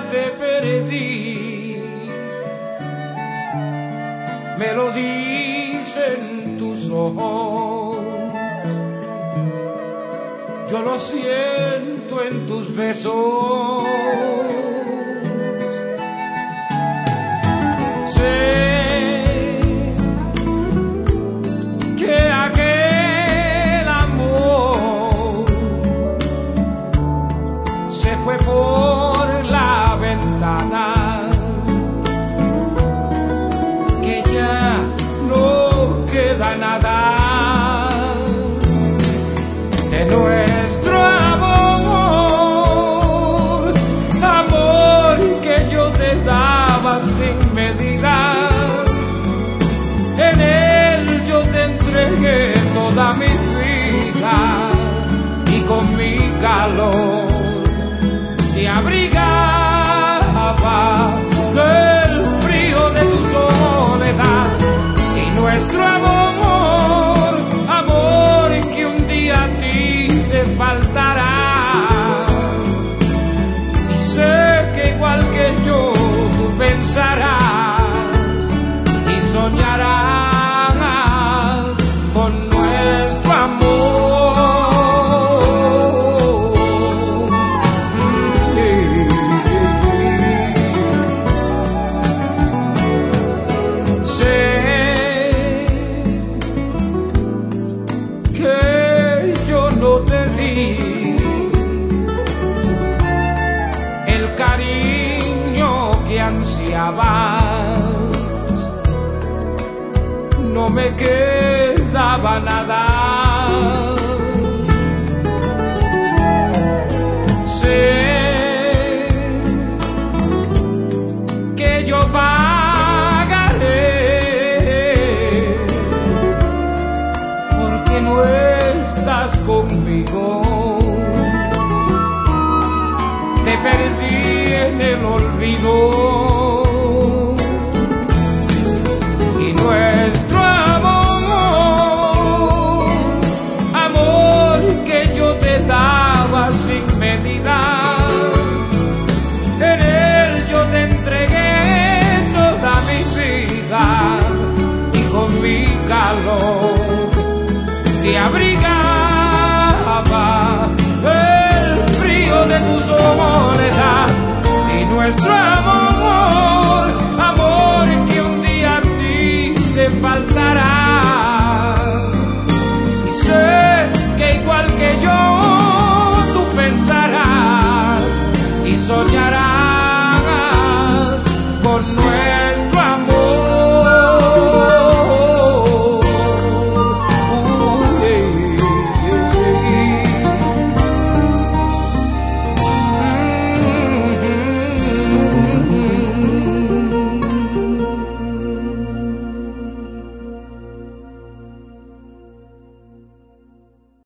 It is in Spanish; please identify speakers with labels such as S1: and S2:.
S1: te perdí. Me lo dicen tus ojos, yo lo siento en tus besos. Sé que aquel amor se fue por la ventana, que ya no queda nada de nuestro amor, amor que yo te daba sin medida. En él yo te entregué toda mi vida y con mi calor te abrigaba del frío de tu soledad. Y nuestro amor, amor que un día a ti te faltará. Y sé que igual que yo tú pensarás y soñarás con nuestro amor. Sé que yo no te di el cariño que ansiabas, no me quedaba nada. Sé que yo pagaré porque no estás conmigo. Te perdí en el olvido. Y nuestro amor, amor que yo te daba sin medida, en él yo te entregué toda mi vida y con mi calor te abrigaba el frío de tu soledad. Y nuestro